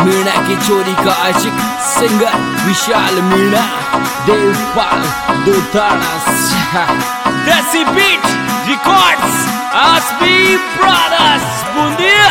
मीणा की चोरी का आशिक singer Vishal Meena Devpal Dotada Desi beat records Aasbi brothers बूंदिया।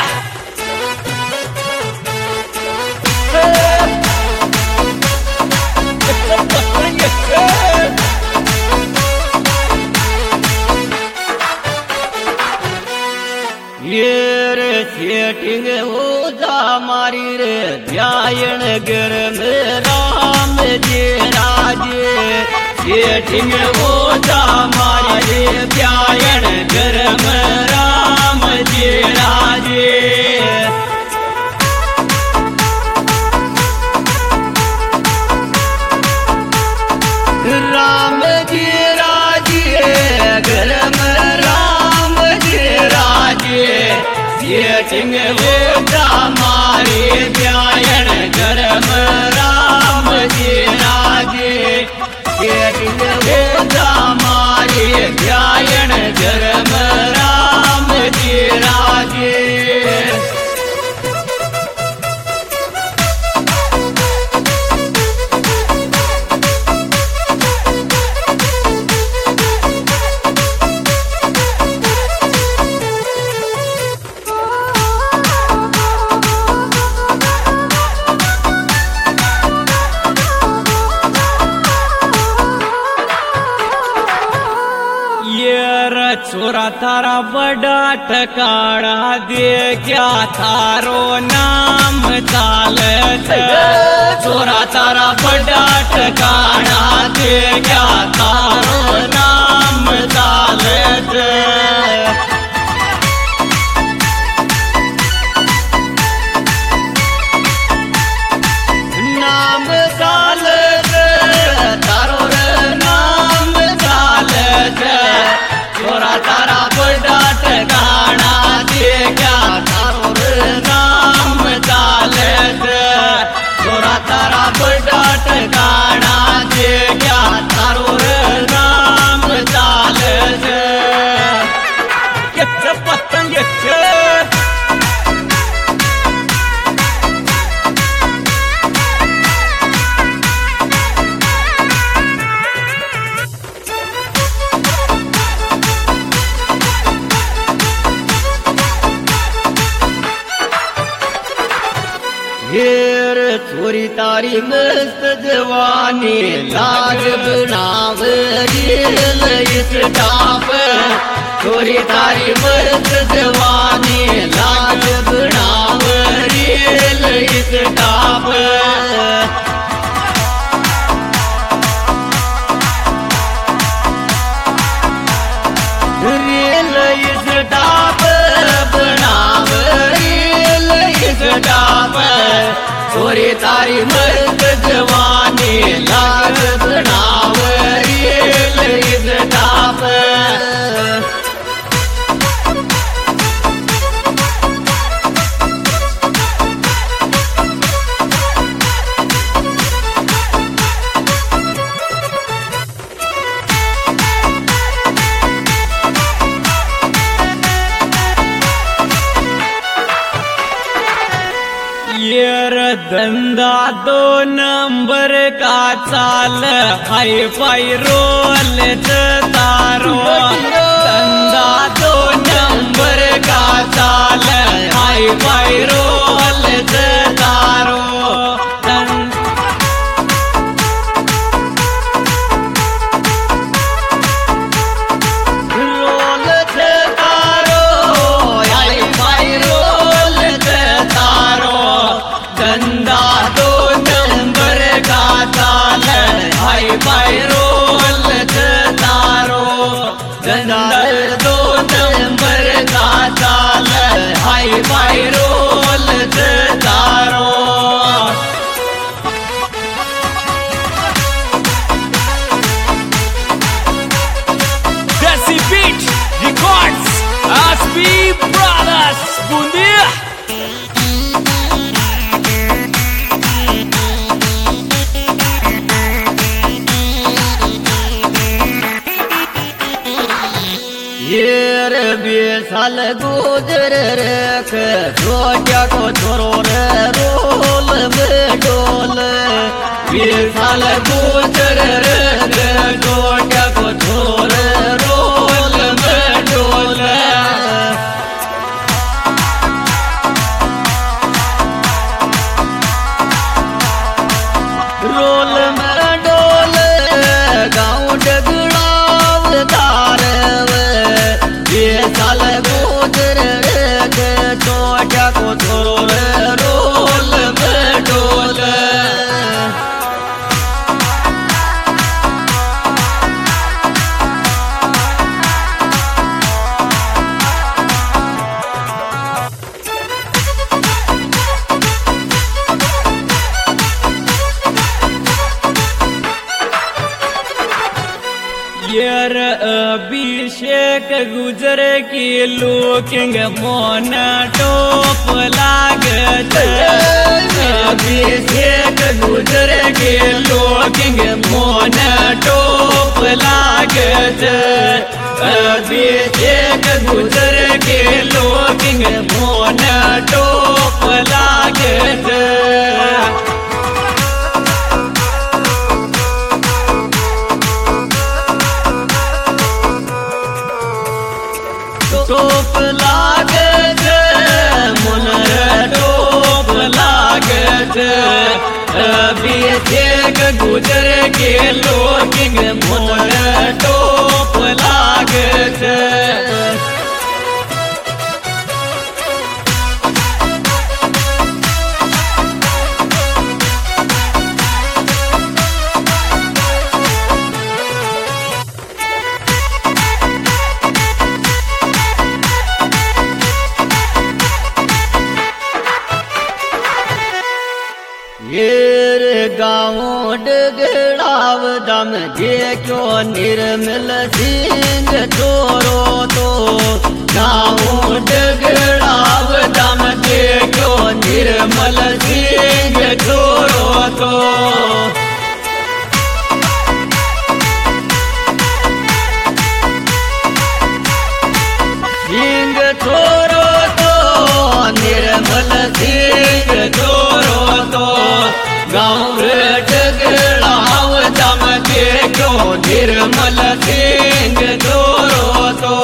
ये रे सेटिंग हो जा मारी रे ध्यान गर में राम जी राजे सेटिंग हो जा मारी रे ध्यान गर में राम जी राजे राम जी राजे घर में राम जी राजे सेटिंग हो जा मारी ध्यान घर में राम जी राजे सेटिंग हो जा मारी ध्यान घर में राम जी राजे। छोरा तारा बड़ा ठकाना दे क्या थारो नाम चालत छोरा तारा बड़ा ठकाना दे क्या थारो नाम चालत नाम चालत तारो नाम चालत छोरा तारा बड़ा ठकाना दे क्या तारो नाम चालत छोरा तारा बड़ा ठकाना दे क्या तारो नाम चालत पतंग ढेर छोरी तारी मस्त जवानी लाग बनाव रेल इस टाप छोरी तारी मस्त जवानी लाग बनाव रेल इस टाप रेल इस टाप बनाव रेल इस टाप छोरी तारी मस्त जवानी लाग बनाव रेल इस टाप धंधा दो नंबर का चाल हाई फाई रोल तारो धंधा दो नंबर का चाल हाई फाई रोल तारो हाई रोल तारो धंधा दो नंबर का चाल हाई फाई रोल तारो Desi beat records Aasbi brothers बूंदिया। ये रे बेसाल गुजर रेख रोटिया को छोरो रे रोल साल गुजर गोटा को छोर रोल में डोले रोल में डोले गाँव डगड़ाव धार ये साल गुजर छोटा को छोर रोल में डोले यार अभिषेक गुजर की लुकिंग मोन टोप लागत अभिषेक गुजर की लुकिंग मोन टोप लागत अभिषेक गुजर की लुकिंग मोन टोप लागत टोप लागत मुन टोप लागत अभिषेक गुजर के लोकिंग मुन टोप लागत येर गाँव डगड़ाव दम जे क्यों निर्मल सिंह छोरो तो गाँव डगड़ाव दम जे क्यों निर्मल सिंह छोरो तो सिंह छोरो तो निर्मल सिंह छोरो तो गाँव डगड़ाव दम देखो निर्मल सिंह छोरो तो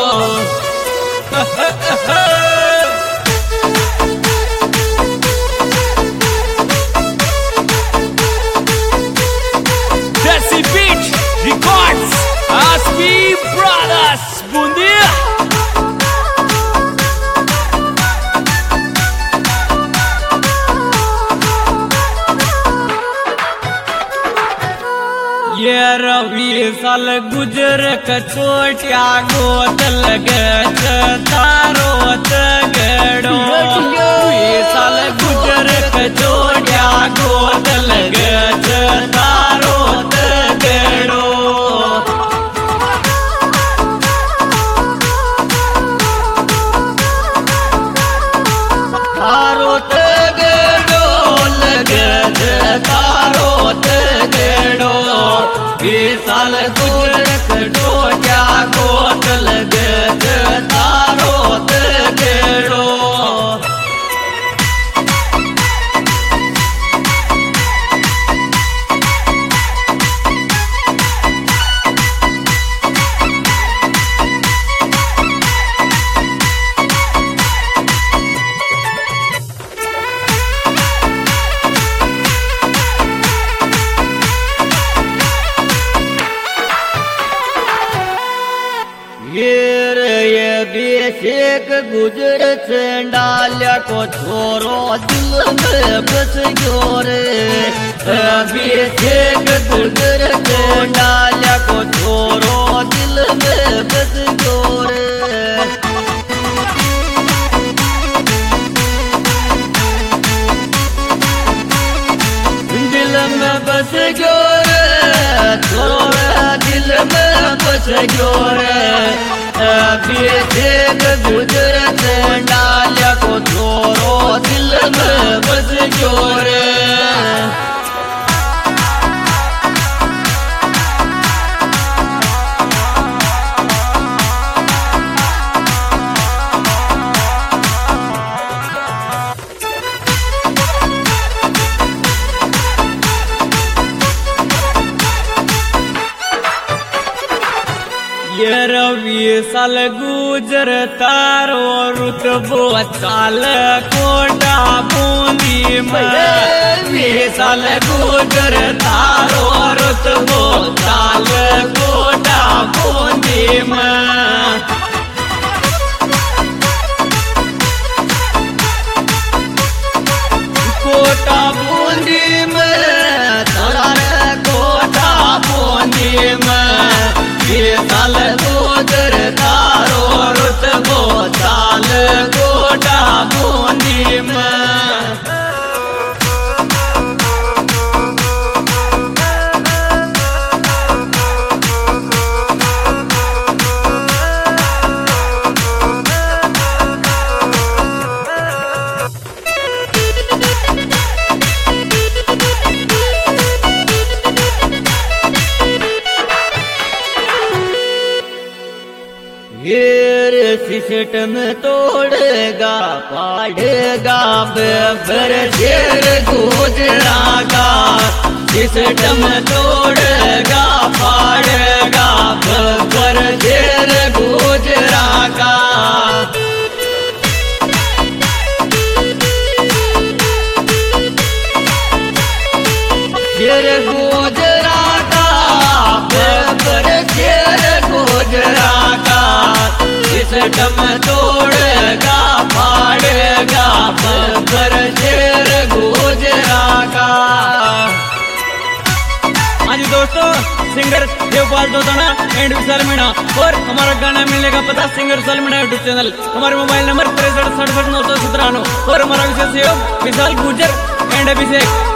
Desi Beat Records Aspi Brothers Bundia ये रवि साल गुजर कचोटिया गोत लगत तारो तगड़ो साल गुजर कचोटिया गोत लगत तारो तगड़ो तारो तगड़ो लगत तारो तगड़ो साल गुजर कटोटिया गोत लगत तारो तगड़ो अभिषेक गुजर डालिया को छोरो दिल में बस गयो रे अभिषेक गुजर डालिया को छोरो दिल में बस गयो रे दिल में बस गयो रे छोरो दिल में बस गयो रे अभिषेक गुजर डालिया को छोरो दिल में बस गयो रे ये रवि साल गुजर तारो रुतबो चाल कोटा बूंदी में 20 साल गुजर तारो रुतबो चाल कोटा बूंदी में कोटा बूंदी में चाल कोटा बूंदी में 20 साल गुजर तारो रुतबो चाल कोटा बूंदी में सिस्टम तोड़ेगा पाड़ेगा बेबर शेर गुजरागा सिस्टम तोड़ेगा पाड़ेगा बेबर शेर गुजरागा शेर गुजरागा बेबर शेर गुजरागा सिस्टम तोड़ेगा फाड़ेगा पर शेर गुजरागा। हाँ जी दोस्तों, सिंगर देवपाल दोताना एंड विशाल मीणा और हमारा गाना मिलने का पता singer Vishal Meena YouTube channel, हमारे मोबाइल नंबर 63 67 997 और हमारा विशेष सहयोग विशाल गुजर एंड अभिषेक।